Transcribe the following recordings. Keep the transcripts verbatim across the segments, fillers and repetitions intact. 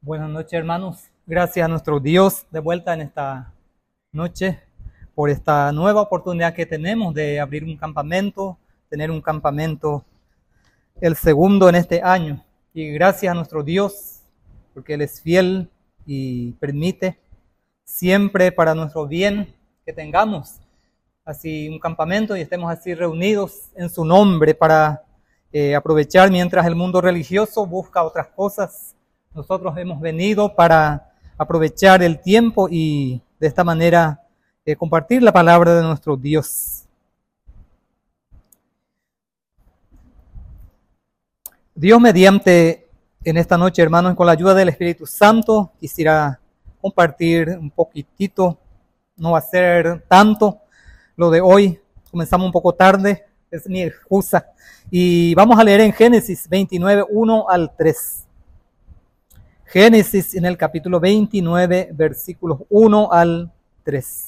Buenas noches, hermanos. Gracias a nuestro Dios de vuelta en esta noche por esta nueva oportunidad que tenemos de abrir un campamento, tener un campamento, el segundo en este año. Y gracias a nuestro Dios porque Él es fiel y permite siempre para nuestro bien que tengamos así un campamento y estemos así reunidos en su nombre para eh, aprovechar mientras el mundo religioso busca otras cosas. Nosotros hemos venido para aprovechar el tiempo y de esta manera eh, compartir la palabra de nuestro Dios. Dios mediante, en esta noche, hermanos, con la ayuda del Espíritu Santo, quisiera compartir un poquitito, no va a ser tanto lo de hoy, comenzamos un poco tarde, es mi excusa, y vamos a leer en Génesis veintinueve, uno al tres. Génesis en el capítulo veintinueve, versículos uno al tres.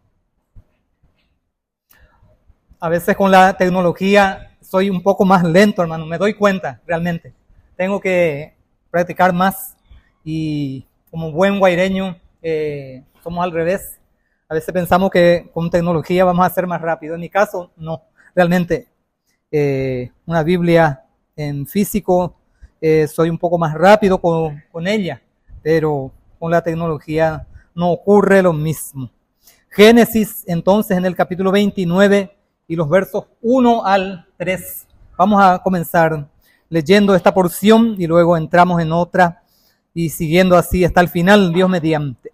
A veces con la tecnología soy un poco más lento, hermano, me doy cuenta, realmente. Tengo que practicar más y como buen guaireño eh, somos al revés. A veces pensamos que con tecnología vamos a ser más rápido. En mi caso, no. Realmente, eh, una Biblia en físico, eh, soy un poco más rápido con, con ella, pero con la tecnología no ocurre lo mismo. Génesis, entonces, en el capítulo veintinueve y los versos uno al tres. Vamos a comenzar leyendo esta porción y luego entramos en otra y siguiendo así hasta el final, Dios mediante.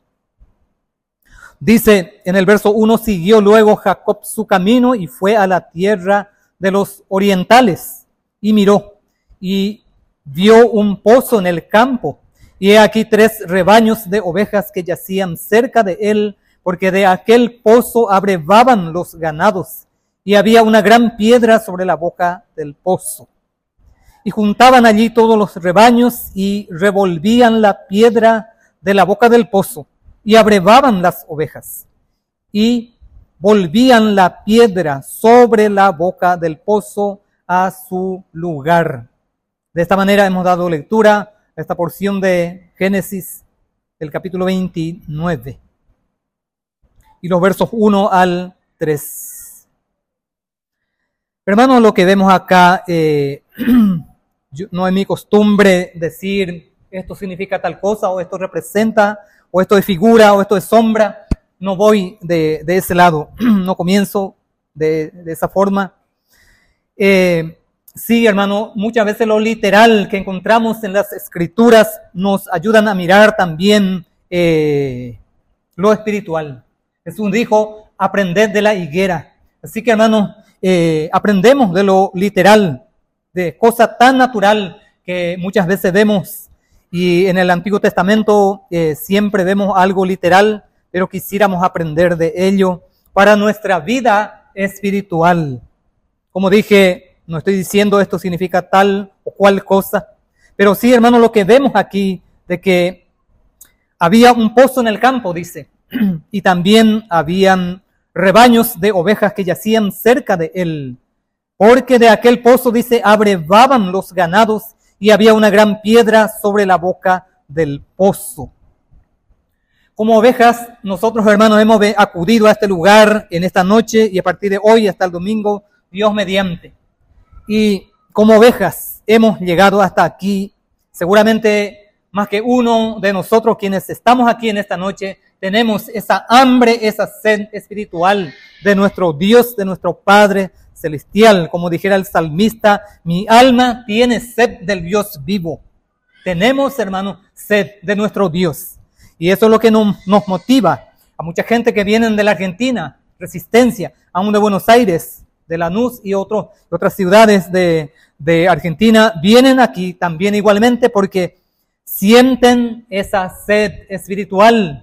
Dice en el verso uno, siguió luego Jacob su camino y fue a la tierra de los orientales y miró y vio un pozo en el campo y he aquí tres rebaños de ovejas que yacían cerca de él, porque de aquel pozo abrevaban los ganados y había una gran piedra sobre la boca del pozo. Y juntaban allí todos los rebaños y revolvían la piedra de la boca del pozo y abrevaban las ovejas y volvían la piedra sobre la boca del pozo a su lugar. De esta manera hemos dado lectura a esta porción de Génesis del capítulo veintinueve y los versos uno al tres. Hermanos, lo que vemos acá, eh, yo, no es mi costumbre decir esto significa tal cosa o esto representa o esto es figura o esto es sombra. No voy de, de ese lado, no comienzo de, de esa forma. Eh, sí, hermano, muchas veces lo literal que encontramos en las escrituras nos ayudan a mirar también eh, lo espiritual. Jesús dijo, aprended de la higuera. Así que, hermano, eh, aprendemos de lo literal, de cosa tan natural que muchas veces vemos. Y en el Antiguo Testamento eh, siempre vemos algo literal, pero quisiéramos aprender de ello para nuestra vida espiritual. Como dije, no estoy diciendo esto significa tal o cual cosa, pero sí, hermano, lo que vemos aquí de que había un pozo en el campo, dice, y también habían rebaños de ovejas que yacían cerca de él, porque de aquel pozo, dice, abrevaban los ganados y había una gran piedra sobre la boca del pozo. Como ovejas, nosotros, hermanos, hemos acudido a este lugar en esta noche y a partir de hoy hasta el domingo, Dios mediante. Y como ovejas hemos llegado hasta aquí. Seguramente más que uno de nosotros quienes estamos aquí en esta noche, tenemos esa hambre, esa sed espiritual de nuestro Dios, de nuestro Padre celestial. Como dijera el salmista, mi alma tiene sed del Dios vivo. Tenemos, hermanos, sed de nuestro Dios. Y eso es lo que nos, nos motiva a mucha gente que vienen de la Argentina, Resistencia, aún de Buenos Aires, de Lanús y otro, otras ciudades de, de Argentina, vienen aquí también igualmente porque sienten esa sed espiritual.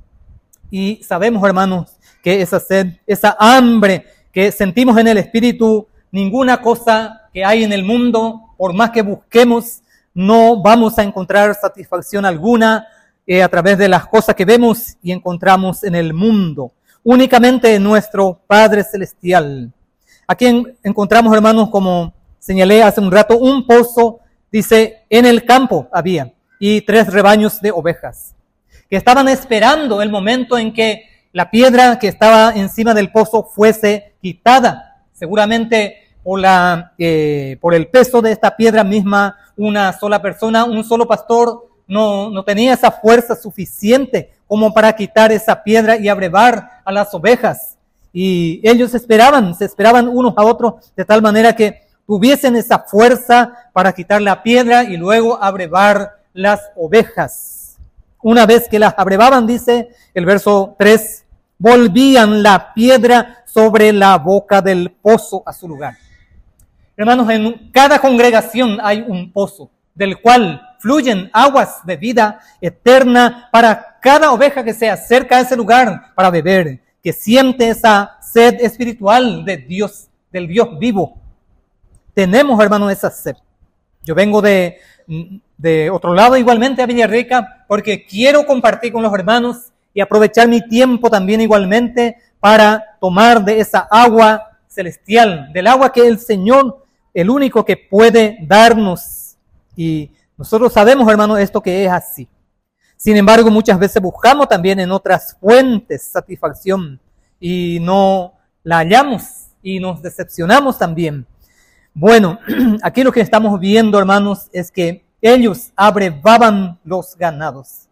Y sabemos, hermanos, que esa sed, esa hambre que sentimos en el espíritu, ninguna cosa que hay en el mundo, por más que busquemos, no vamos a encontrar satisfacción alguna eh, a través de las cosas que vemos y encontramos en el mundo. Únicamente en nuestro Padre Celestial. Aquí en, encontramos, hermanos, como señalé hace un rato, un pozo, dice, en el campo había. y tres rebaños de ovejas, que estaban esperando el momento en que la piedra que estaba encima del pozo fuese quitada. Seguramente por, la, eh, por el peso de esta piedra misma, una sola persona, un solo pastor, no, no tenía esa fuerza suficiente como para quitar esa piedra y abrevar a las ovejas. Y ellos esperaban, se esperaban unos a otros de tal manera que tuviesen esa fuerza para quitar la piedra y luego abrevar las ovejas. Una vez que las abrevaban, dice el verso tres, volvían la piedra sobre la boca del pozo a su lugar. Hermanos, en cada congregación hay un pozo del cual fluyen aguas de vida eterna para cada oveja que se acerca a ese lugar para beber, que siente esa sed espiritual de Dios, del Dios vivo. Tenemos, hermanos, esa sed. Yo vengo de, de otro lado igualmente a Villarrica porque quiero compartir con los hermanos y aprovechar mi tiempo también igualmente para tomar de esa agua celestial, del agua que el Señor, el único que puede darnos. Y nosotros sabemos, hermanos, esto que es así. Sin embargo, muchas veces buscamos también en otras fuentes satisfacción y no la hallamos y nos decepcionamos también. Bueno, aquí lo que estamos viendo, hermanos, es que ellos abrevaban los ganados.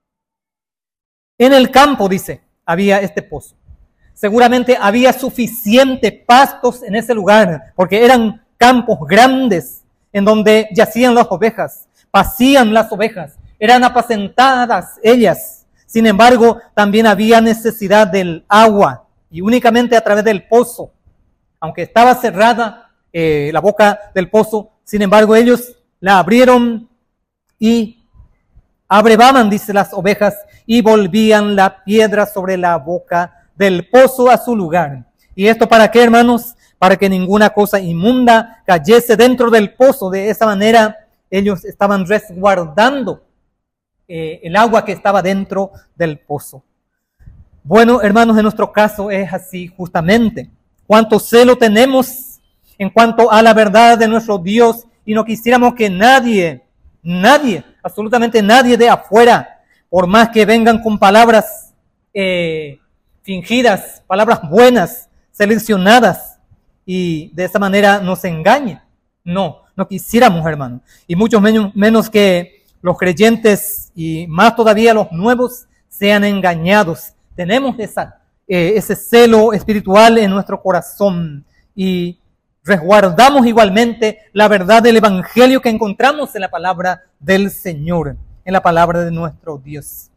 En el campo, dice, había este pozo. Seguramente había suficiente pastos en ese lugar, porque eran campos grandes en donde yacían las ovejas, pacían las ovejas, eran apacentadas ellas. Sin embargo, también había necesidad del agua y únicamente a través del pozo. Aunque estaba cerrada eh, la boca del pozo, sin embargo, ellos la abrieron y abrevaban, dice, las ovejas y volvían la piedra sobre la boca del pozo a su lugar. ¿Y esto para qué, hermanos? Para que ninguna cosa inmunda cayese dentro del pozo. De esa manera ellos estaban resguardando eh, el agua que estaba dentro del pozo. Bueno, hermanos, en nuestro caso es así justamente. Cuánto celo tenemos en cuanto a la verdad de nuestro Dios y no quisiéramos que nadie, nadie, absolutamente nadie de afuera, por más que vengan con palabras eh, fingidas, palabras buenas, seleccionadas, y de esa manera nos engañe. No, no quisiéramos, hermano. Y mucho menos, menos que los creyentes y más todavía los nuevos sean engañados. Tenemos esa, eh, ese celo espiritual en nuestro corazón y resguardamos igualmente la verdad del Evangelio que encontramos en la palabra del Señor, en la palabra de nuestro Dios.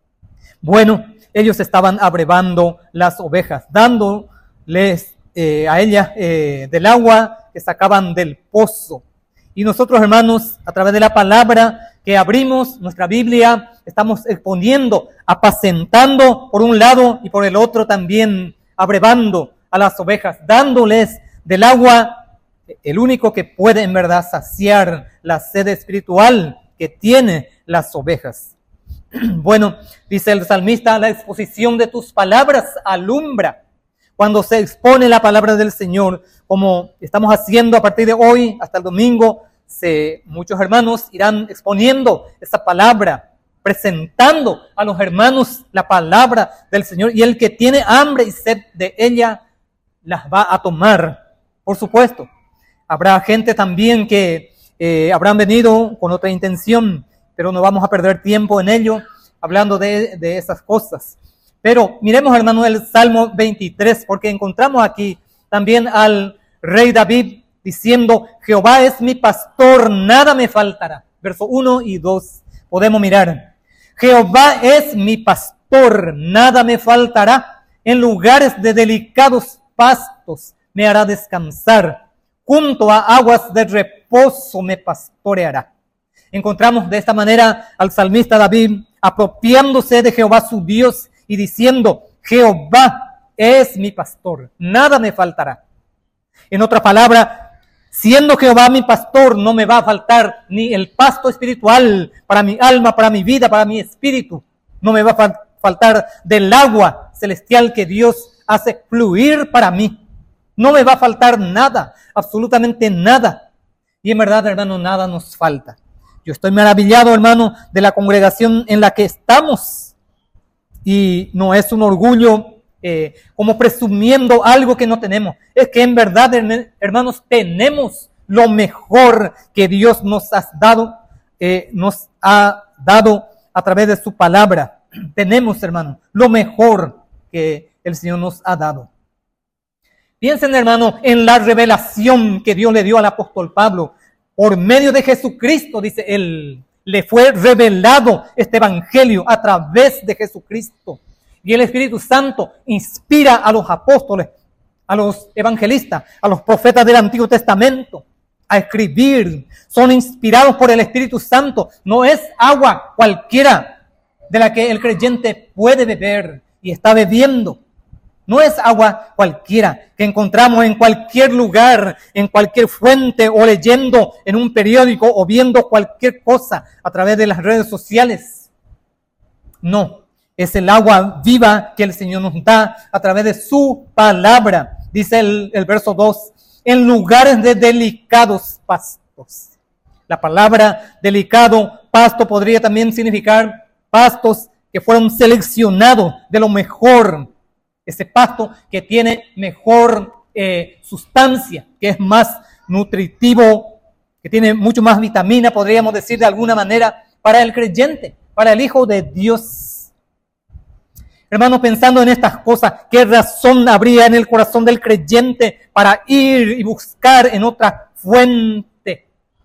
Bueno, ellos estaban abrevando las ovejas, dándoles eh, a ellas eh, del agua que sacaban del pozo. Y nosotros, hermanos, a través de la palabra que abrimos, nuestra Biblia, estamos exponiendo, apacentando por un lado y por el otro también abrevando a las ovejas, dándoles del agua, el único que puede en verdad saciar la sed espiritual que tiene las ovejas. Bueno, dice el salmista, la exposición de tus palabras alumbra. Cuando se expone la palabra del Señor, como estamos haciendo a partir de hoy hasta el domingo, se, muchos hermanos irán exponiendo esa palabra, presentando a los hermanos la palabra del Señor, y el que tiene hambre y sed de ella, las va a tomar, por supuesto. Habrá gente también que eh, habrán venido con otra intención, pero no vamos a perder tiempo en ello, hablando de, de esas cosas. Pero miremos, hermano, el Salmo veintitrés, porque encontramos aquí también al rey David diciendo, Jehová es mi pastor, nada me faltará. Verso uno y dos, podemos mirar. Jehová es mi pastor, nada me faltará. En lugares de delicados pastos me hará descansar. Junto a aguas de reposo me pastoreará. Encontramos de esta manera al salmista David apropiándose de Jehová su Dios y diciendo, Jehová es mi pastor, nada me faltará. En otra palabra, siendo Jehová mi pastor, no me va a faltar ni el pasto espiritual para mi alma, para mi vida, para mi espíritu. No me va a faltar del agua celestial que Dios hace fluir para mí. No me va a faltar nada, absolutamente nada. Y en verdad, hermano, nada nos falta. Yo estoy maravillado, hermano, de la congregación en la que estamos. Y no es un orgullo eh, como presumiendo algo que no tenemos. Es que en verdad, hermanos, tenemos lo mejor que Dios nos ha dado, eh, nos ha dado a través de su palabra. Tenemos, hermanos, lo mejor que el Señor nos ha dado. Piensen, hermano, en la revelación que Dios le dio al apóstol Pablo. Por medio de Jesucristo, dice él, le fue revelado este evangelio a través de Jesucristo. Y el Espíritu Santo inspira a los apóstoles, a los evangelistas, a los profetas del Antiguo Testamento a escribir. Son inspirados por el Espíritu Santo. No es agua cualquiera de la que el creyente puede beber y está bebiendo. No es agua cualquiera que encontramos en cualquier lugar, en cualquier fuente o leyendo en un periódico o viendo cualquier cosa a través de las redes sociales. No, es el agua viva que el Señor nos da a través de su palabra. Dice el, el verso dos, en lugares de delicados pastos. La palabra delicado, pasto, podría también significar pastos que fueron seleccionados de lo mejor. Ese pasto que tiene mejor eh, sustancia, que es más nutritivo, que tiene mucho más vitamina, podríamos decir de alguna manera, para el creyente, para el Hijo de Dios. Hermanos, pensando en estas cosas, ¿qué razón habría en el corazón del creyente para ir y buscar en otra fuente,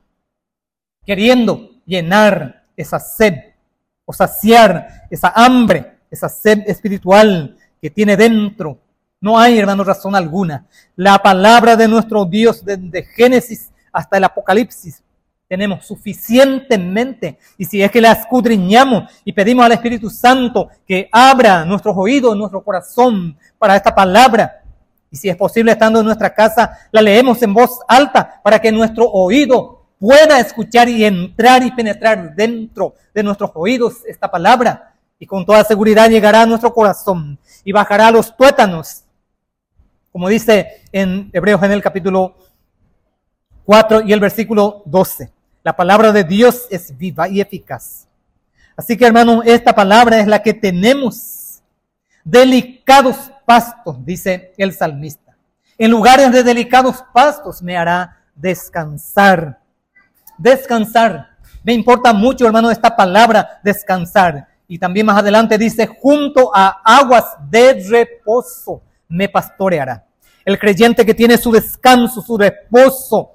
queriendo llenar esa sed o saciar esa hambre, esa sed espiritual que tiene dentro? No hay, hermanos, razón alguna. La palabra de nuestro Dios, desde Génesis hasta el Apocalipsis, tenemos suficientemente. Y si es que la escudriñamos y pedimos al Espíritu Santo que abra nuestros oídos, nuestro corazón para esta palabra, y si es posible estando en nuestra casa, la leemos en voz alta para que nuestro oído pueda escuchar y entrar y penetrar dentro de nuestros oídos esta palabra. Y con toda seguridad llegará a nuestro corazón y bajará a los tuétanos. Como dice en Hebreos en el capítulo cuatro y el versículo doce. La palabra de Dios es viva y eficaz. Así que, hermanos, esta palabra es la que tenemos. Delicados pastos, dice el salmista. En lugares de delicados pastos me hará descansar. Descansar. Me importa mucho, hermano, esta palabra, descansar. Y también más adelante dice, junto a aguas de reposo me pastoreará. El creyente que tiene su descanso, su reposo,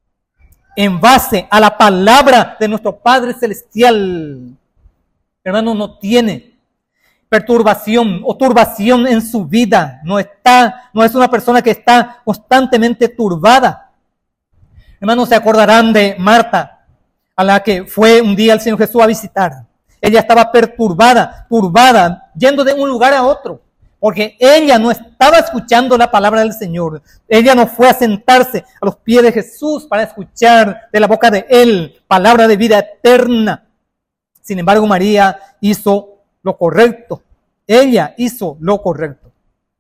en base a la palabra de nuestro Padre Celestial, hermano, no tiene perturbación o turbación en su vida. No está, no es una persona que está constantemente turbada. Hermanos, se acordarán de Marta, a la que fue un día el Señor Jesús a visitar. Ella estaba perturbada, turbada, yendo de un lugar a otro, porque ella no estaba escuchando la palabra del Señor. Ella no fue a sentarse a los pies de Jesús para escuchar de la boca de Él palabra de vida eterna. Sin embargo, María hizo lo correcto. Ella hizo lo correcto.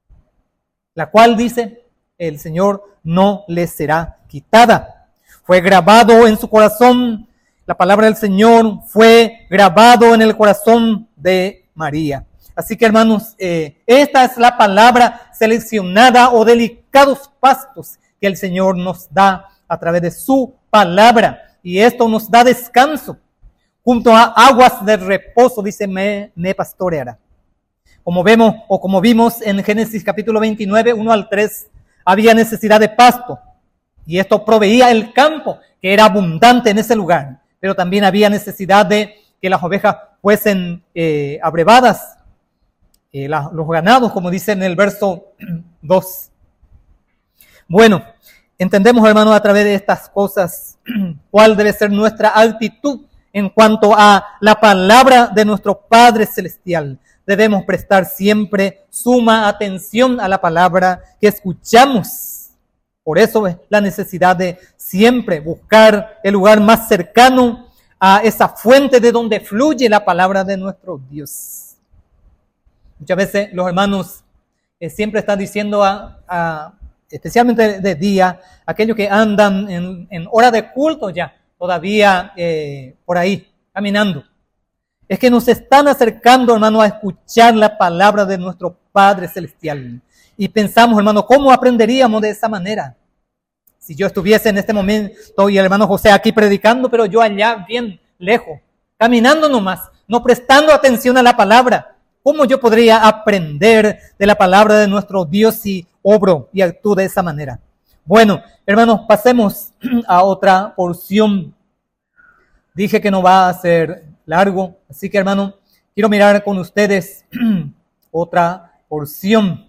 La cual dice, el Señor no le será quitada. Fue grabado en su corazón. La palabra del Señor fue grabado en el corazón de María. Así que, hermanos, eh, esta es la palabra seleccionada o delicados pastos que el Señor nos da a través de su palabra. Y esto nos da descanso. Junto a aguas de reposo, dice, me, me pastoreará. Como vemos o como vimos en Génesis capítulo veintinueve, uno al tres, había necesidad de pasto. Y esto proveía el campo, que era abundante en ese lugar. Pero también había necesidad de que las ovejas fuesen eh, abrevadas, eh, la, los ganados, como dice en el verso dos. Bueno, entendemos, hermanos, a través de estas cosas, cuál debe ser nuestra actitud en cuanto a la palabra de nuestro Padre Celestial. Debemos prestar siempre suma atención a la palabra que escuchamos. Por eso es la necesidad de siempre buscar el lugar más cercano a esa fuente de donde fluye la palabra de nuestro Dios. Muchas veces los hermanos eh, siempre están diciendo, a, a, especialmente de día, aquellos que andan en, en hora de culto ya, todavía eh, por ahí, caminando. Es que nos están acercando, hermano, a escuchar la palabra de nuestro Padre Celestial. Y pensamos, hermano, ¿cómo aprenderíamos de esa manera? Si yo estuviese en este momento y el hermano José aquí predicando, pero yo allá bien lejos, caminando nomás, no prestando atención a la palabra, ¿cómo yo podría aprender de la palabra de nuestro Dios si obro y actúo de esa manera? Bueno, hermanos, pasemos a otra porción. Dije que no va a ser largo, así que, hermano, quiero mirar con ustedes otra porción.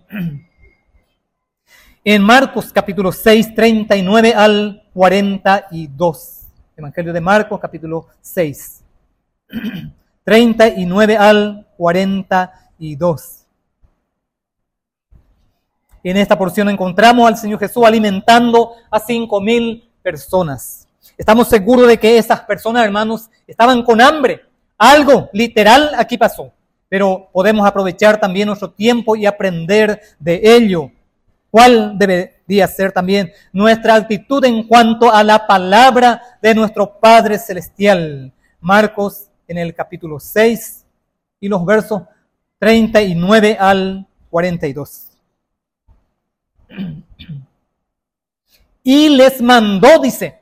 En Marcos capítulo seis, treinta y nueve al cuarenta y dos. Evangelio de Marcos capítulo seis, treinta y nueve al cuarenta y dos. En esta porción encontramos al Señor Jesús alimentando a cinco mil personas. Estamos seguros de que esas personas, hermanos, estaban con hambre. Algo literal aquí pasó, pero podemos aprovechar también nuestro tiempo y aprender de ello. ¿Cuál debería ser también nuestra actitud en cuanto a la palabra de nuestro Padre Celestial? Marcos en el capítulo seis y los versos treinta y nueve al cuarenta y dos. Y les mandó, dice,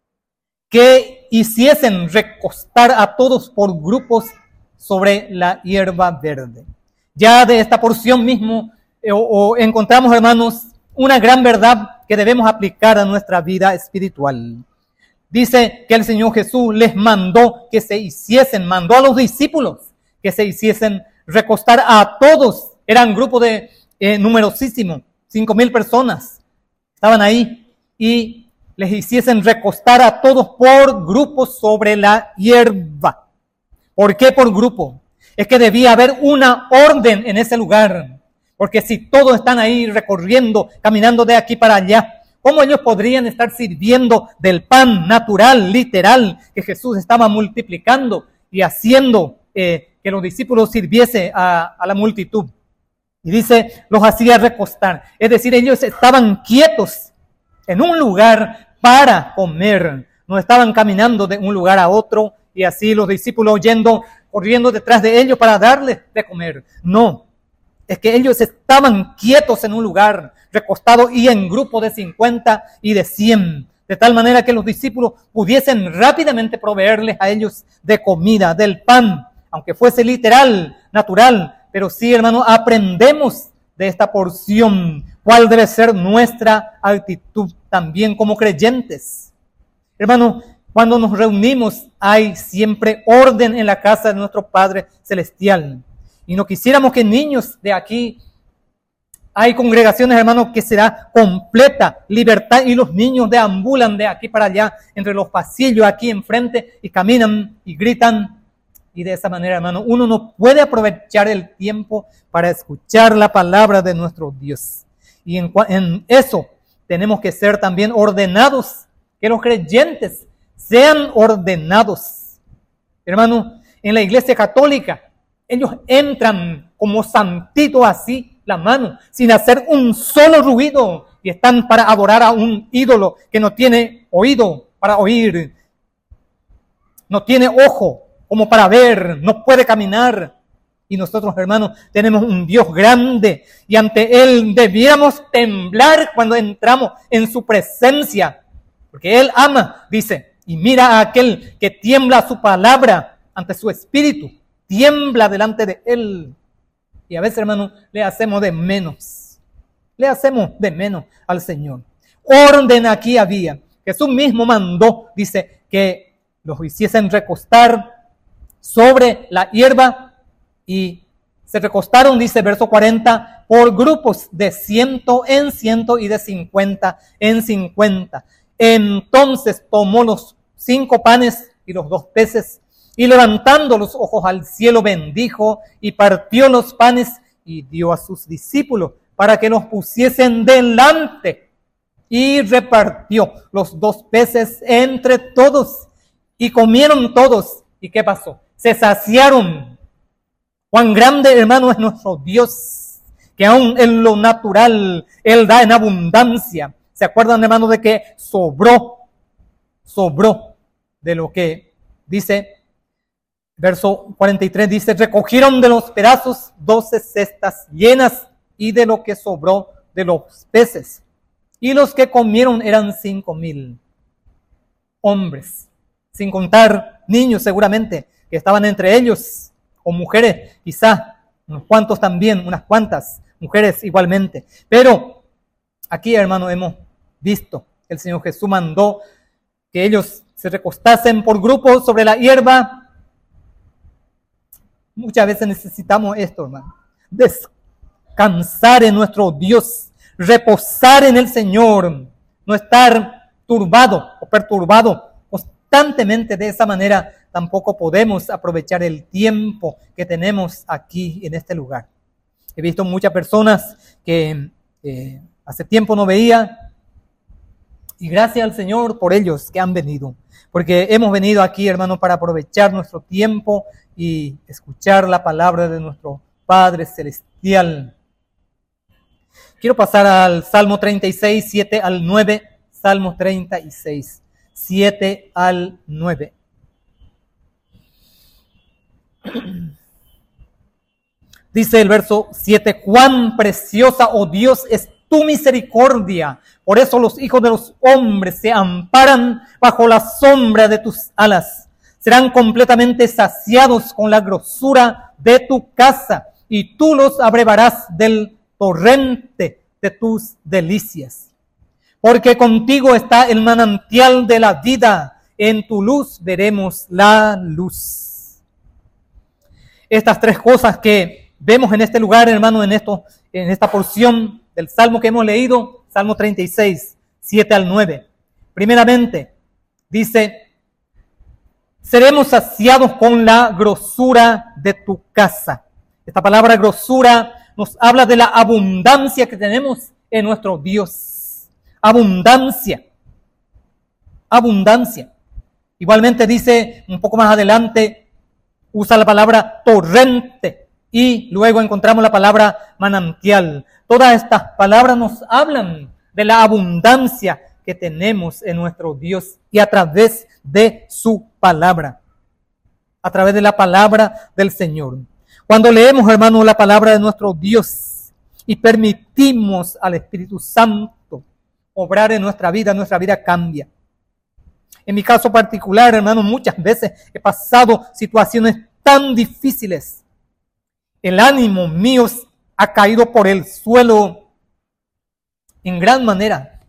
que hiciesen recostar a todos por grupos sobre la hierba verde. Ya de esta porción mismo eh, o, o encontramos, hermanos, una gran verdad que debemos aplicar a nuestra vida espiritual. Dice que el Señor Jesús les mandó que se hiciesen, mandó a los discípulos que se hiciesen recostar a todos. Eran grupo de eh, numerosísimo, cinco mil personas estaban ahí, y les hiciesen recostar a todos por grupos sobre la hierba. ¿Por qué por grupo? Es que debía haber una orden en ese lugar, porque si todos están ahí recorriendo, caminando de aquí para allá, ¿cómo ellos podrían estar sirviendo del pan natural, literal, que Jesús estaba multiplicando y haciendo eh, que los discípulos sirviese a, a la multitud? Y dice, los hacía recostar. Es decir, ellos estaban quietos en un lugar para comer. No estaban caminando de un lugar a otro y así los discípulos yendo, corriendo detrás de ellos para darles de comer. No, es que ellos estaban quietos en un lugar, recostados y en grupo de cincuenta y de cien, de tal manera que los discípulos pudiesen rápidamente proveerles a ellos de comida, del pan, aunque fuese literal, natural. Pero sí, hermano, aprendemos de esta porción cuál debe ser nuestra actitud también como creyentes. Hermano, cuando nos reunimos hay siempre orden en la casa de nuestro Padre Celestial. Y no quisiéramos que niños de aquí, hay congregaciones, hermanos, que será completa libertad y los niños deambulan de aquí para allá entre los pasillos aquí enfrente y caminan y gritan. Y de esa manera, hermano, uno no puede aprovechar el tiempo para escuchar la palabra de nuestro Dios. Y en, en eso tenemos que ser también ordenados, que los creyentes sean ordenados. Hermano, en la iglesia católica, ellos entran como santitos así, la mano, sin hacer un solo ruido, y están para adorar a un ídolo que no tiene oído para oír, no tiene ojo como para ver, no puede caminar. Y nosotros, hermanos, tenemos un Dios grande y ante Él debiéramos temblar cuando entramos en su presencia, porque Él ama, dice, y mira a aquel que tiembla su palabra ante su espíritu, tiembla delante de Él. Y a veces, hermano, le hacemos de menos, le hacemos de menos al Señor. Orden aquí había. Jesús mismo mandó, dice, que los hiciesen recostar sobre la hierba y se recostaron, dice verso cuarenta, por grupos de ciento en ciento y de cincuenta en cincuenta. Entonces tomó los cinco panes y los dos peces y levantando los ojos al cielo bendijo y partió los panes y dio a sus discípulos para que los pusiesen delante y repartió los dos peces entre todos y comieron todos. ¿Y qué pasó? Se saciaron. Cuán grande, hermano, es nuestro Dios, que aún en lo natural Él da en abundancia. ¿Se acuerdan, hermano, de que sobró? Sobró. de lo que dice, verso cuarenta y tres dice, recogieron de los pedazos doce cestas llenas y de lo que sobró de los peces. Y los que comieron eran cinco mil hombres, sin contar niños seguramente, que estaban entre ellos, o mujeres, quizá, unos cuantos también, unas cuantas mujeres igualmente. Pero aquí, hermano, hemos visto que el Señor Jesús mandó que ellos se recostasen por grupos sobre la hierba. Muchas veces necesitamos esto, hermano. Descansar en nuestro Dios, reposar en el Señor, no estar turbado o perturbado constantemente. De esa manera tampoco podemos aprovechar el tiempo que tenemos aquí en este lugar. He visto muchas personas que eh, hace tiempo no veía, y gracias al Señor por ellos que han venido, porque hemos venido aquí, hermano, para aprovechar nuestro tiempo y escuchar la palabra de nuestro Padre Celestial. Quiero pasar al Salmo treinta y seis, siete al nueve, Salmo treinta y seis, siete al nueve. Dice el verso siete, cuán preciosa, oh Dios, es tu misericordia. Por eso los hijos de los hombres se amparan bajo la sombra de tus alas. Serán completamente saciados con la grosura de tu casa, y tú los abrevarás del torrente de tus delicias. Porque contigo está el manantial de la vida, en tu luz veremos la luz. Estas tres cosas que vemos en este lugar, hermano, en esto, en esta porción del Salmo que hemos leído, Salmo treinta y seis, siete al nueve. Primeramente, dice, seremos saciados con la grosura de tu casa. Esta palabra grosura nos habla de la abundancia que tenemos en nuestro Dios. Abundancia. Abundancia. Igualmente dice un poco más adelante, usa la palabra torrente y luego encontramos la palabra manantial. Todas estas palabras nos hablan de la abundancia que tenemos en nuestro Dios y a través de su palabra, a través de la palabra del Señor. Cuando leemos, hermano, la palabra de nuestro Dios y permitimos al Espíritu Santo obrar en nuestra vida, nuestra vida cambia. En mi caso particular, hermano, muchas veces he pasado situaciones tan difíciles. El ánimo mío ha caído por el suelo en gran manera.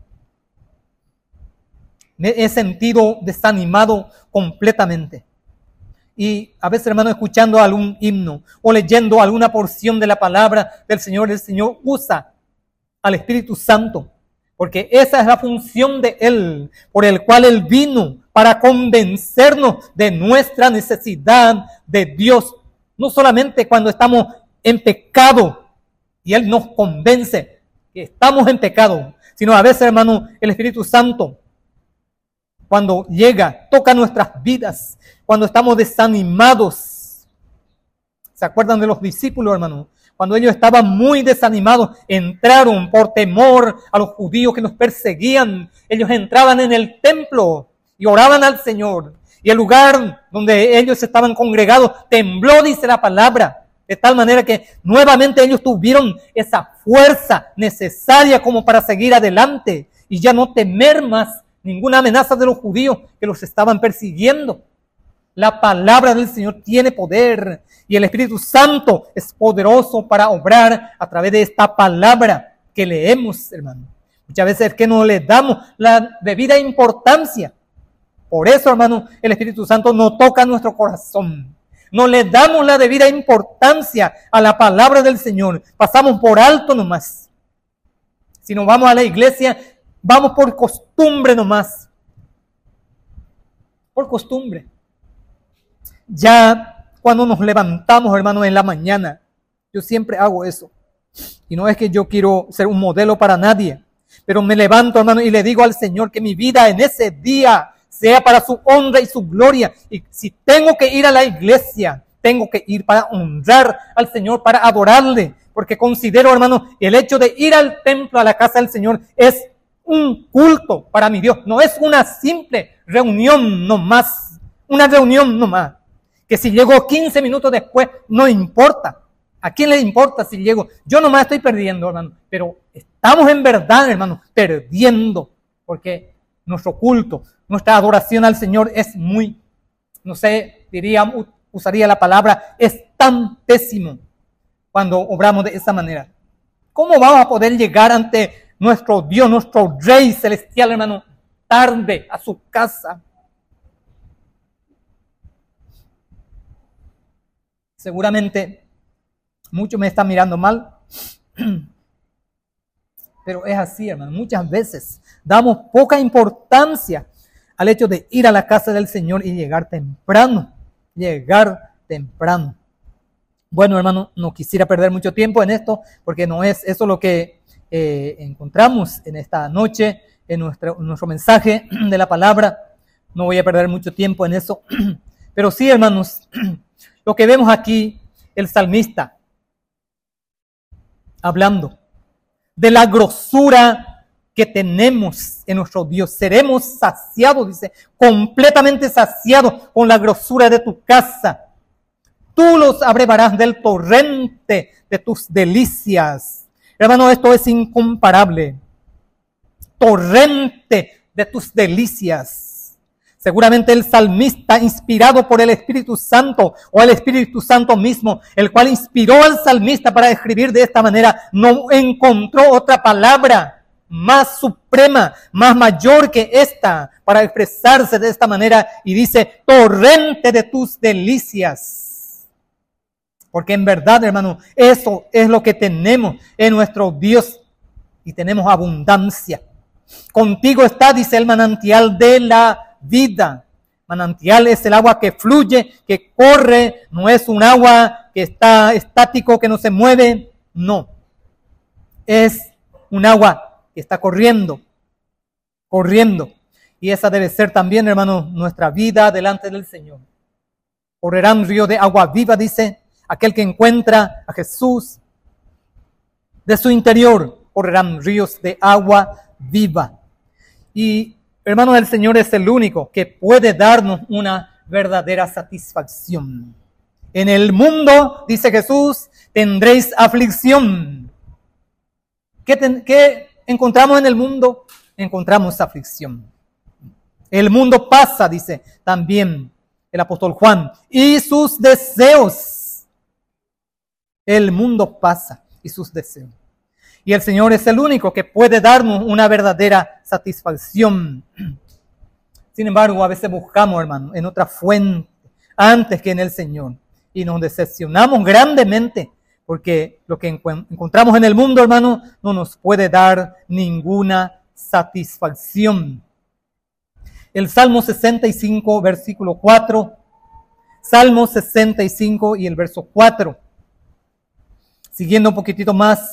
Me he sentido desanimado completamente. Y a veces, hermano, escuchando algún himno o leyendo alguna porción de la palabra del Señor, el Señor usa al Espíritu Santo, porque esa es la función de Él, por el cual Él vino, para convencernos de nuestra necesidad de Dios. No solamente cuando estamos en pecado y Él nos convence que estamos en pecado, sino a veces, hermano, el Espíritu Santo, cuando llega, toca nuestras vidas, cuando estamos desanimados. ¿Se acuerdan de los discípulos, hermano? Cuando ellos estaban muy desanimados, entraron por temor a los judíos que los perseguían. Ellos entraban en el templo y oraban al Señor. Y el lugar donde ellos estaban congregados tembló, dice la palabra, de tal manera que nuevamente ellos tuvieron esa fuerza necesaria como para seguir adelante y ya no temer más ninguna amenaza de los judíos que los estaban persiguiendo. La palabra del Señor tiene poder y el Espíritu Santo es poderoso para obrar a través de esta palabra que leemos, hermano. Muchas veces es que no le damos la debida importancia. Por eso, hermano, el Espíritu Santo no toca nuestro corazón. No le damos la debida importancia a la palabra del Señor. Pasamos por alto nomás. Si nos vamos a la iglesia, vamos por costumbre nomás. Por costumbre. Ya cuando nos levantamos, hermano, en la mañana, yo siempre hago eso. Y no es que yo quiero ser un modelo para nadie, pero me levanto, hermano, y le digo al Señor que mi vida en ese día sea para su honra y su gloria. Y si tengo que ir a la iglesia, tengo que ir para honrar al Señor, para adorarle. Porque considero, hermano, el hecho de ir al templo, a la casa del Señor, es un culto para mi Dios, no es una simple reunión nomás, una reunión nomás, que si llego quince minutos después, no importa. ¿A quién le importa si llego? Yo nomás estoy perdiendo, hermano, pero estamos en verdad, hermano, perdiendo, porque nuestro culto, nuestra adoración al Señor es muy, no sé, diría, usaría la palabra, es tan pésimo cuando obramos de esa manera. ¿Cómo vamos a poder llegar ante nuestro Dios, nuestro Rey celestial, hermano, tarde a su casa? Seguramente muchos me están mirando mal, pero es así, hermano. Muchas veces damos poca importancia al hecho de ir a la casa del Señor y llegar temprano, llegar temprano. Bueno, hermano, no quisiera perder mucho tiempo en esto, porque no es eso lo que eh, encontramos en esta noche, en nuestro, en nuestro mensaje de la palabra. No voy a perder mucho tiempo en eso, pero sí, hermanos, lo que vemos aquí, el salmista, hablando de la grosura que tenemos en nuestro Dios. Seremos saciados, dice, completamente saciados con la grosura de tu casa. Tú los abrevarás del torrente de tus delicias. Hermano, esto es incomparable. Torrente de tus delicias. Seguramente el salmista, inspirado por el Espíritu Santo o el Espíritu Santo mismo, el cual inspiró al salmista para escribir de esta manera, no encontró otra palabra más suprema, más mayor que esta para expresarse de esta manera, y dice, torrente de tus delicias. Porque en verdad, hermano, eso es lo que tenemos en nuestro Dios, y tenemos abundancia. Contigo está, dice, el manantial de la vida. Manantial es el agua que fluye, que corre, no es un agua que está estático, que no se mueve, no. Es un agua que está corriendo, corriendo. Y esa debe ser también, hermano, nuestra vida delante del Señor. Correrá un río de agua viva, dice, aquel que encuentra a Jesús. De su interior correrán ríos de agua viva. Y hermano, el Señor es el único que puede darnos una verdadera satisfacción. En el mundo, dice Jesús, tendréis aflicción. ¿Qué, ten, ¿Qué encontramos en el mundo? Encontramos aflicción. El mundo pasa, dice también el apóstol Juan, y sus deseos. El mundo pasa y sus deseos. Y el Señor es el único que puede darnos una verdadera satisfacción. Sin embargo, a veces buscamos, hermano, en otra fuente antes que en el Señor. Y nos decepcionamos grandemente porque lo que encontramos en el mundo, hermano, no nos puede dar ninguna satisfacción. El Salmo sesenta y cinco, versículo cuatro. Salmo sesenta y cinco y el verso cuatro. Siguiendo un poquitito más.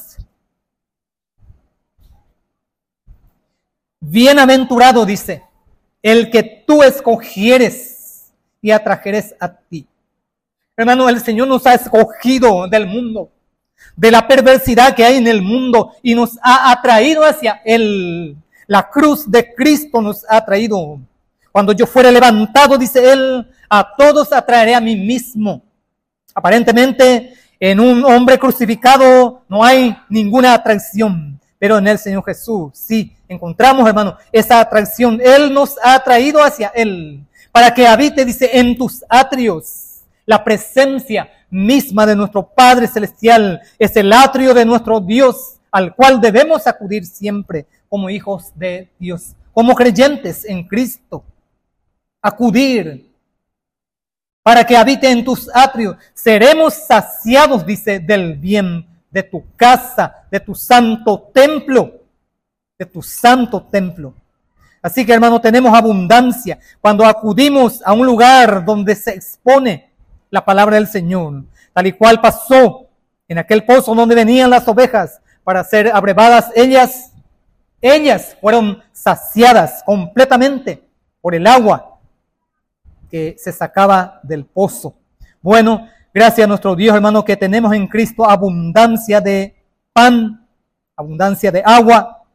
Bienaventurado, dice, el que tú escogieres y atrajeres a ti. Hermano, el Señor nos ha escogido del mundo, de la perversidad que hay en el mundo, y nos ha atraído hacia Él. La cruz de Cristo nos ha atraído. Cuando yo fuere levantado, dice Él, a todos atraeré a mí mismo. Aparentemente, en un hombre crucificado no hay ninguna atracción. Pero en el Señor Jesús, sí, encontramos, hermano, esa atracción. Él nos ha atraído hacia Él, para que habite, dice, en tus atrios. La presencia misma de nuestro Padre Celestial es el atrio de nuestro Dios, al cual debemos acudir siempre como hijos de Dios, como creyentes en Cristo. Acudir para que habite en tus atrios. Seremos saciados, dice, del bien de tu casa, de tu santo templo, de tu santo templo. Así que, hermano, tenemos abundancia cuando acudimos a un lugar donde se expone la palabra del Señor, tal y cual pasó en aquel pozo donde venían las ovejas para ser abrevadas. Ellas, ellas fueron saciadas completamente por el agua que se sacaba del pozo. Bueno, gracias a nuestro Dios, hermano, que tenemos en Cristo abundancia de pan, abundancia de agua,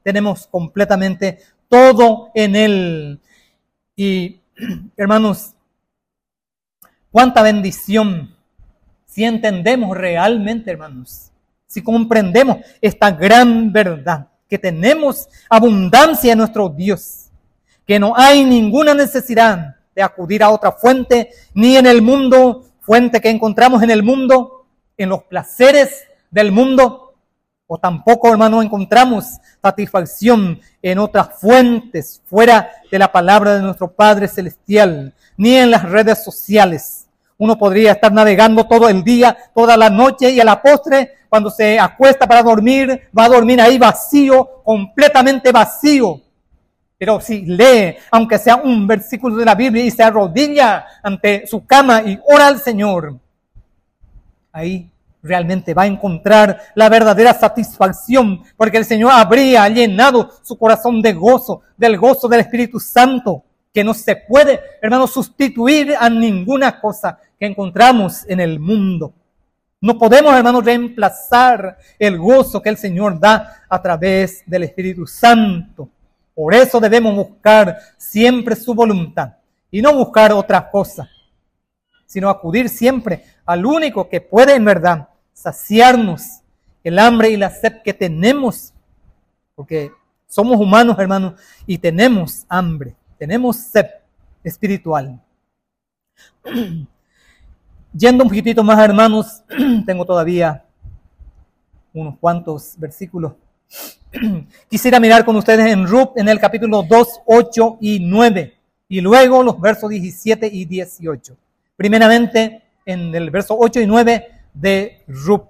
tenemos completamente todo en Él. Y hermanos, cuánta bendición si entendemos realmente, hermanos, si comprendemos esta gran verdad, que tenemos abundancia en nuestro Dios, que no hay ninguna necesidad de acudir a otra fuente, ni en el mundo, fuente que encontramos en el mundo, en los placeres del mundo, o tampoco, hermano, encontramos satisfacción en otras fuentes fuera de la palabra de nuestro Padre Celestial, ni en las redes sociales. Uno podría estar navegando todo el día, toda la noche, y a la postre, cuando se acuesta para dormir, va a dormir ahí vacío, completamente vacío. Pero si lee, aunque sea un versículo de la Biblia, y se arrodilla ante su cama y ora al Señor, ahí realmente va a encontrar la verdadera satisfacción, porque el Señor habría llenado su corazón de gozo, del gozo del Espíritu Santo, que no se puede, hermano, sustituir a ninguna cosa que encontramos en el mundo. No podemos, hermano, reemplazar el gozo que el Señor da a través del Espíritu Santo. Por eso debemos buscar siempre su voluntad y no buscar otra cosa, sino acudir siempre al único que puede en verdad saciarnos el hambre y la sed que tenemos, porque somos humanos, hermanos, y tenemos hambre, tenemos sed espiritual. Yendo un poquitito más, hermanos, tengo todavía unos cuantos versículos. Quisiera mirar con ustedes en Ruth, en el capítulo dos, ocho y nueve, y luego los versos diecisiete y dieciocho. Primeramente, en el verso ocho y nueve de Ruth.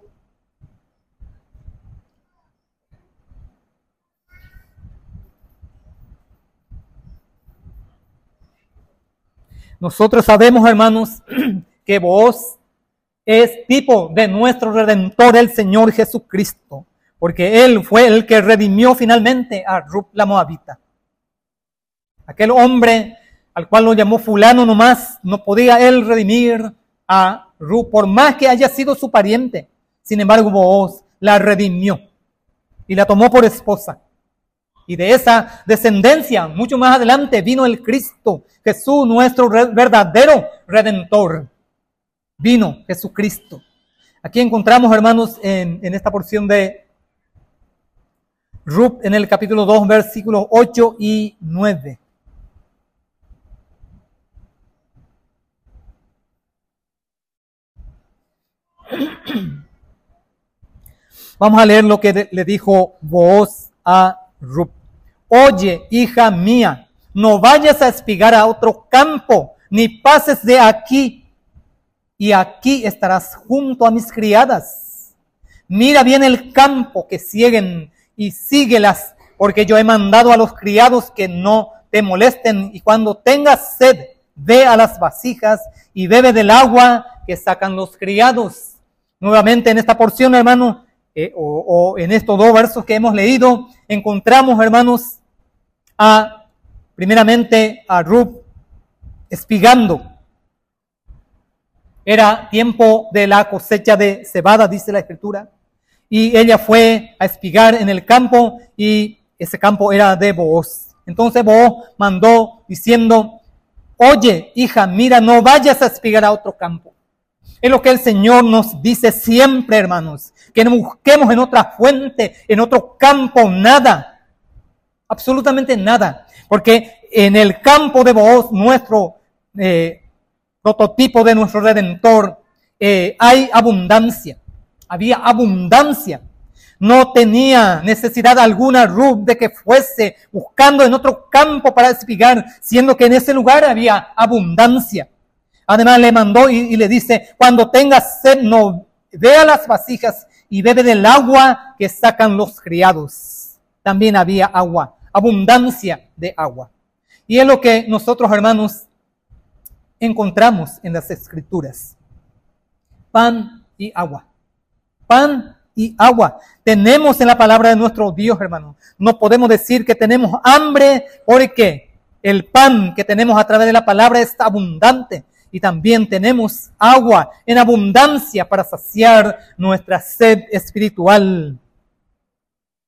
Nosotros sabemos, hermanos, que Booz es tipo de nuestro Redentor, el Señor Jesucristo, porque Él fue el que redimió finalmente a Ruth la Moabita. Aquel hombre al cual lo llamó fulano nomás, no podía Él redimir a Ruth, por más que haya sido su pariente. Sin embargo, Booz la redimió y la tomó por esposa. Y de esa descendencia, mucho más adelante, vino el Cristo, Jesús, nuestro verdadero Redentor. Vino Jesucristo. Aquí encontramos, hermanos, en, en esta porción de Ruth, en el capítulo dos, versículos ocho y nueve. Vamos a leer lo que de, le dijo Booz a Ruth. Oye, hija mía, no vayas a espigar a otro campo, ni pases de aquí, y aquí estarás junto a mis criadas. Mira bien el campo que siguen y síguelas, porque yo he mandado a los criados que no te molesten, y cuando tengas sed, ve a las vasijas y bebe del agua que sacan los criados. Nuevamente en esta porción, hermano, eh, o, o en estos dos versos que hemos leído, encontramos, hermanos, a, primeramente, a Ruth espigando. Era tiempo de la cosecha de cebada, dice la Escritura, y ella fue a espigar en el campo, y ese campo era de Booz. Entonces Booz mandó diciendo, oye, hija, mira, no vayas a espigar a otro campo. Es lo que el Señor nos dice siempre, hermanos, que no busquemos en otra fuente, en otro campo, nada, absolutamente nada, porque en el campo de Booz, nuestro eh, prototipo de nuestro Redentor, eh, hay abundancia, había abundancia. No tenía necesidad alguna Ruth de que fuese buscando en otro campo para espigar, siendo que en ese lugar había abundancia. Además le mandó y, y le dice, cuando tengas sed, no vea las vasijas y bebe del agua que sacan los criados. También había agua, abundancia de agua. Y es lo que nosotros, hermanos, encontramos en las Escrituras. Pan y agua. Pan y agua. Tenemos en la palabra de nuestro Dios, hermano. No podemos decir que tenemos hambre porque el pan que tenemos a través de la palabra es abundante. Y también tenemos agua en abundancia para saciar nuestra sed espiritual.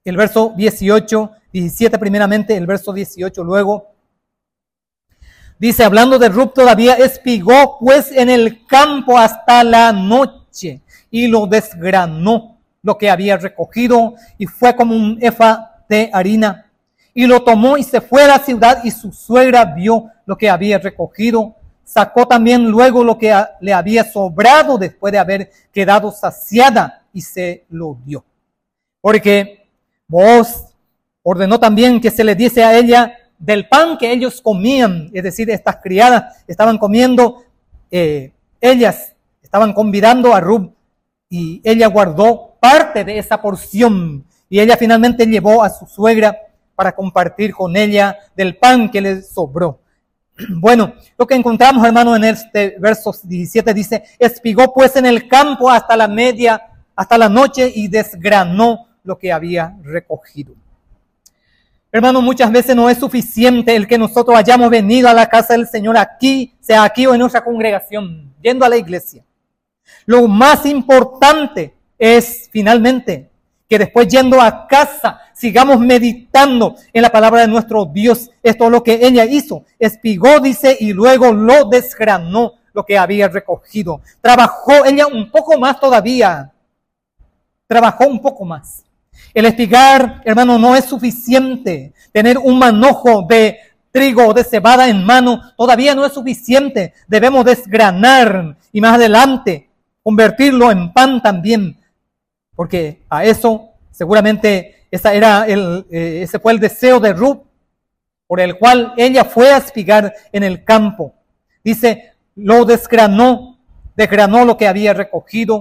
el verso dieciocho, diecisiete primeramente, el verso dieciocho luego. Dice, hablando de Rub todavía, espigó pues en el campo hasta la noche y lo desgranó lo que había recogido y fue como un efa de harina. Y lo tomó y se fue a la ciudad y su suegra vio lo que había recogido. Sacó también luego lo que a, le había sobrado después de haber quedado saciada y se lo dio. Porque Booz ordenó también que se le diese a ella del pan que ellos comían, es decir, estas criadas estaban comiendo, eh, ellas estaban convidando a Rub y ella guardó parte de esa porción y ella finalmente llevó a su suegra para compartir con ella del pan que le sobró. Bueno, lo que encontramos, hermano, en este verso diecisiete dice, espigó pues en el campo hasta la media, hasta la noche y desgranó lo que había recogido. Hermano, muchas veces no es suficiente el que nosotros hayamos venido a la casa del Señor aquí, sea aquí o en nuestra congregación, yendo a la iglesia. Lo más importante es finalmente que después yendo a casa sigamos meditando en la palabra de nuestro Dios. Esto es lo que ella hizo. Espigó, dice, y luego lo desgranó lo que había recogido. Trabajó ella un poco más todavía. Trabajó un poco más. El espigar, hermano, no es suficiente. Tener un manojo de trigo o de cebada en mano todavía no es suficiente. Debemos desgranar y más adelante convertirlo en pan también. Porque a eso seguramente esa era el, eh, ese fue el deseo de Rub, por el cual ella fue a espigar en el campo. Dice, lo desgranó, desgranó lo que había recogido.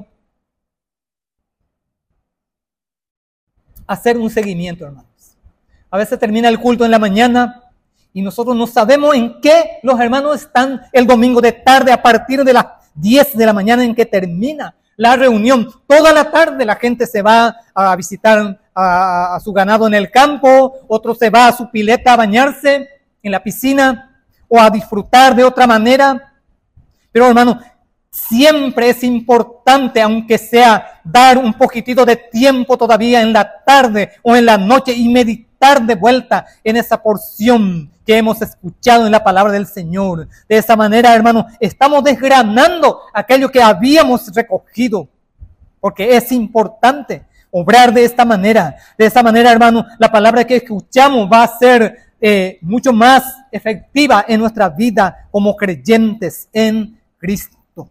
Hacer un seguimiento, hermanos. A veces termina el culto en la mañana y nosotros no sabemos en qué los hermanos están el domingo de tarde a partir de las diez de la mañana en que termina la reunión. Toda la tarde la gente se va a visitar a, a su ganado en el campo, otro se va a su pileta a bañarse en la piscina o a disfrutar de otra manera. Pero, hermano, siempre es importante, aunque sea dar un poquitito de tiempo todavía en la tarde o en la noche y meditar de vuelta en esa porción que hemos escuchado en la palabra del Señor. De esa manera, hermano, estamos desgranando aquello que habíamos recogido, porque es importante obrar de esta manera. De esa manera, hermano, la palabra que escuchamos va a ser eh, mucho más efectiva en nuestra vida como creyentes en Cristo.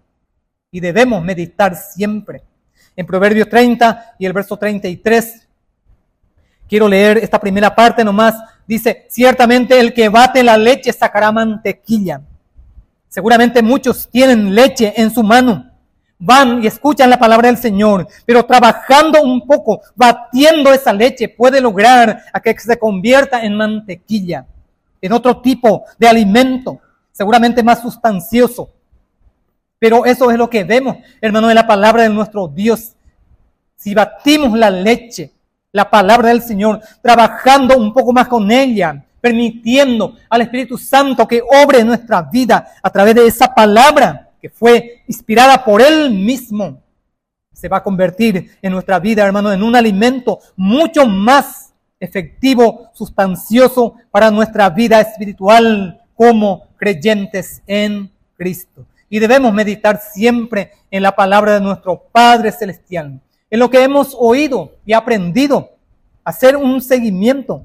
Y debemos meditar siempre. En Proverbios treinta y el verso treinta y tres, quiero leer esta primera parte nomás. Dice, ciertamente el que bate la leche sacará mantequilla. Seguramente muchos tienen leche en su mano. Van y escuchan la palabra del Señor, pero trabajando un poco, batiendo esa leche, puede lograr a que se convierta en mantequilla, en otro tipo de alimento, seguramente más sustancioso. Pero eso es lo que vemos, hermano, de la palabra de nuestro Dios. Si batimos la leche, la palabra del Señor, trabajando un poco más con ella, permitiendo al Espíritu Santo que obre en nuestra vida a través de esa palabra que fue inspirada por Él mismo, se va a convertir en nuestra vida, hermano, en un alimento mucho más efectivo, sustancioso para nuestra vida espiritual como creyentes en Cristo. Y debemos meditar siempre en la palabra de nuestro Padre Celestial, en lo que hemos oído y aprendido, hacer un seguimiento,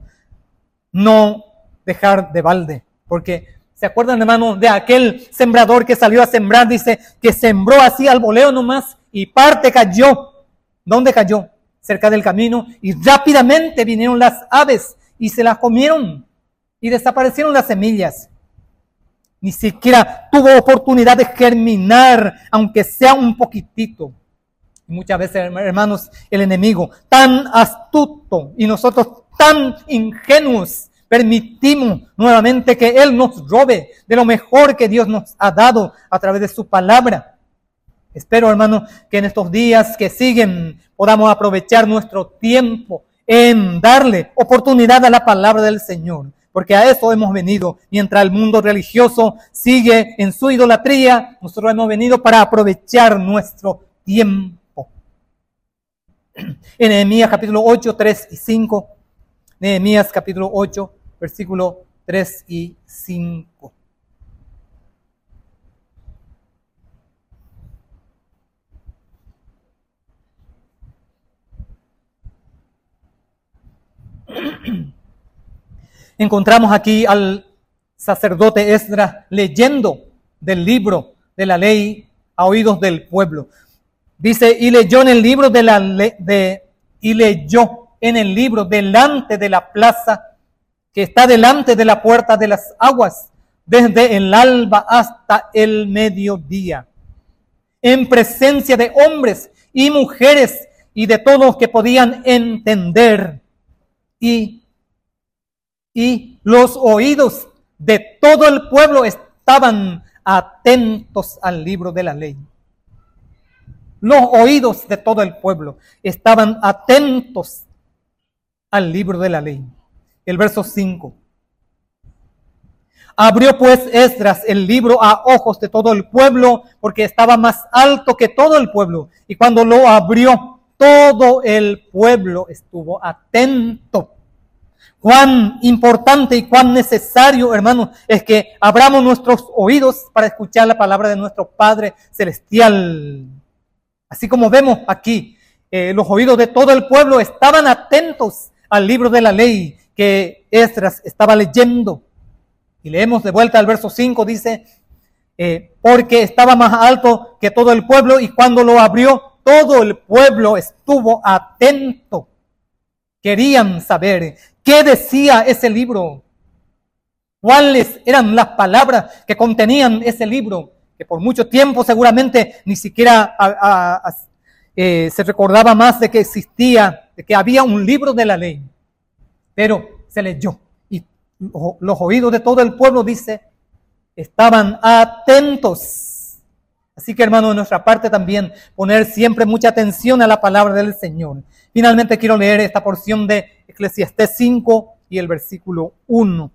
no dejar de balde. Porque, ¿se acuerdan, hermano, de aquel sembrador que salió a sembrar? Dice que sembró así al voleo nomás y parte cayó. ¿Dónde cayó? Cerca del camino, y rápidamente vinieron las aves y se las comieron y desaparecieron las semillas. Ni siquiera tuvo oportunidad de germinar, aunque sea un poquitito. Y muchas veces, hermanos, el enemigo, tan astuto y nosotros tan ingenuos, permitimos nuevamente que Él nos robe de lo mejor que Dios nos ha dado a través de su palabra. Espero, hermano, que en estos días que siguen podamos aprovechar nuestro tiempo en darle oportunidad a la palabra del Señor. Porque a eso hemos venido. Mientras el mundo religioso sigue en su idolatría, nosotros hemos venido para aprovechar nuestro tiempo. En Nehemías capítulo ocho, tres y cinco. Nehemías capítulo ocho, versículo tres y cinco. Encontramos aquí al sacerdote Esdras leyendo del libro de la ley a oídos del pueblo. Dice, y leyó en el libro de la ley, de, y leyó en el libro delante de la plaza que está delante de la puerta de las aguas, desde el alba hasta el mediodía, en presencia de hombres y mujeres y de todos los que podían entender, y, y los oídos de todo el pueblo estaban atentos al libro de la ley. Los oídos de todo el pueblo estaban atentos al libro de la ley. El verso cinco. Abrió pues Esdras el libro a ojos de todo el pueblo, porque estaba más alto que todo el pueblo. Y cuando lo abrió, todo el pueblo estuvo atento. Cuán importante y cuán necesario, hermanos, es que abramos nuestros oídos para escuchar la palabra de nuestro Padre Celestial. Así como vemos aquí, eh, los oídos de todo el pueblo estaban atentos al libro de la ley que Esdras estaba leyendo. Y leemos de vuelta al verso cinco, dice, eh, porque estaba más alto que todo el pueblo, y cuando lo abrió, todo el pueblo estuvo atento. Querían saber qué decía ese libro, cuáles eran las palabras que contenían ese libro, que por mucho tiempo seguramente ni siquiera a, a, a, eh, se recordaba más de que existía, de que había un libro de la ley, pero se leyó y los oídos de todo el pueblo, dice, estaban atentos. Así que, hermano, de nuestra parte también poner siempre mucha atención a la palabra del Señor. Finalmente quiero leer esta porción de Eclesiastés cinco y el versículo uno.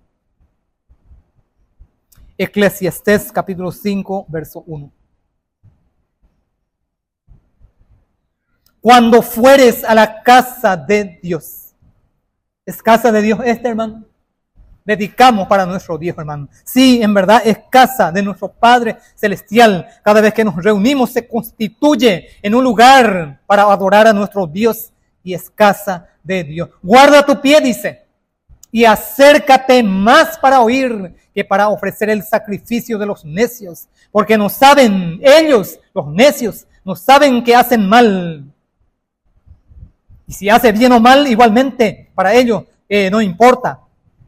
Eclesiastés capítulo cinco, verso uno. Cuando fueres a la casa de Dios. ¿Es casa de Dios este, hermano? Dedicamos para nuestro Dios, hermano. Sí, en verdad es casa de nuestro Padre Celestial. Cada vez que nos reunimos se constituye en un lugar para adorar a nuestro Dios y es casa de Dios. Guarda tu pie, dice, y acércate más para oír que para ofrecer el sacrificio de los necios, porque no saben, ellos, los necios, no saben que hacen mal. Y si hace bien o mal, igualmente, para ellos eh, no importa.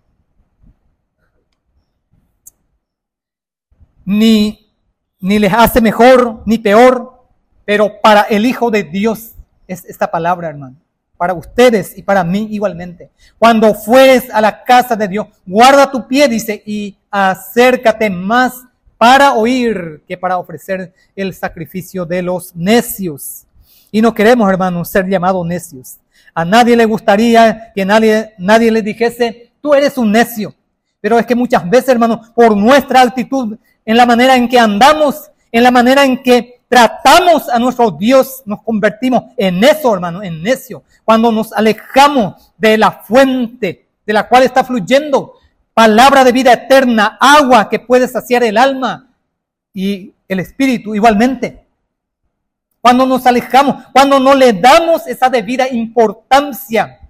Ni, ni les hace mejor ni peor, pero para el Hijo de Dios es esta palabra, hermano. Para ustedes y para mí igualmente. Cuando fueres a la casa de Dios, guarda tu pie, dice, y acércate más para oír que para ofrecer el sacrificio de los necios. Y no queremos, hermanos, ser llamados necios. A nadie le gustaría que nadie, nadie le dijese, tú eres un necio. Pero es que muchas veces, hermanos, por nuestra actitud, en la manera en que andamos, en la manera en que tratamos a nuestro Dios, nos convertimos en eso, hermano, en necio. Cuando nos alejamos de la fuente de la cual está fluyendo palabra de vida eterna, agua que puede saciar el alma y el espíritu igualmente. Cuando nos alejamos, cuando no le damos esa debida importancia.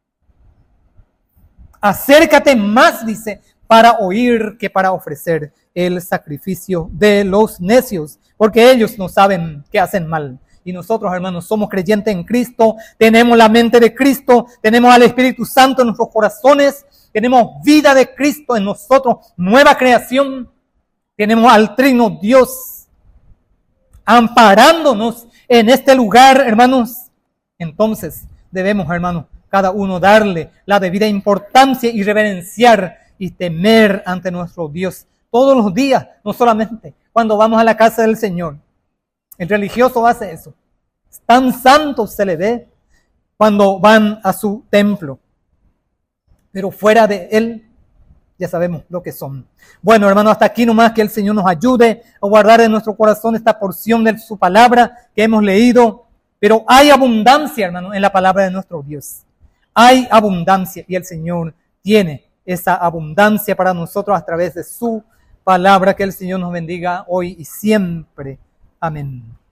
Acércate más, dice, para oír que para ofrecer el sacrificio de los necios, porque ellos no saben que hacen mal. Y nosotros, hermanos, somos creyentes en Cristo, tenemos la mente de Cristo, tenemos al Espíritu Santo en nuestros corazones, tenemos vida de Cristo en nosotros, nueva creación, tenemos al Trino Dios amparándonos en este lugar, hermanos. Entonces debemos, hermanos, cada uno darle la debida importancia y reverenciar y temer ante nuestro Dios todos los días, no solamente cuando vamos a la casa del Señor. El religioso hace eso. Tan santo se le ve cuando van a su templo. Pero fuera de él, ya sabemos lo que son. Bueno, hermano, hasta aquí nomás, que el Señor nos ayude a guardar en nuestro corazón esta porción de su palabra que hemos leído. Pero hay abundancia, hermano, en la palabra de nuestro Dios. Hay abundancia y el Señor tiene esa abundancia para nosotros a través de su palabra. Que el Señor nos bendiga hoy y siempre. Amén.